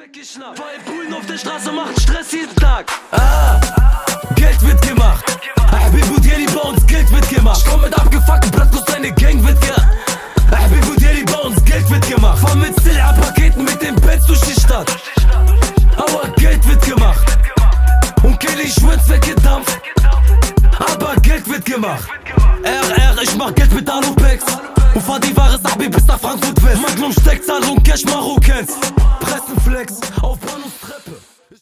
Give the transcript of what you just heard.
weggeschnappt. Weil Bullen auf der Straße machen Stress jeden Tag. Geld wird gemacht. Habib und Yeri bei uns, Geld wird gemacht. Ich komm mit abgefuckten Bratwurst, deine Gang wird gemacht. Habib und Yeri bei uns, Geld wird gemacht. Fahr mit Zilla-Paketen mit dem Benz durch die Stadt. Aber Geld wird gemacht. Und Kelly Schwitz weggedampft. Aber Geld wird gemacht. RR, ich mach Geld mit Alupex. Und fahr die Ware Sabi bis nach Frankfurt West. Magnum Steckzahl und Cash Marokens.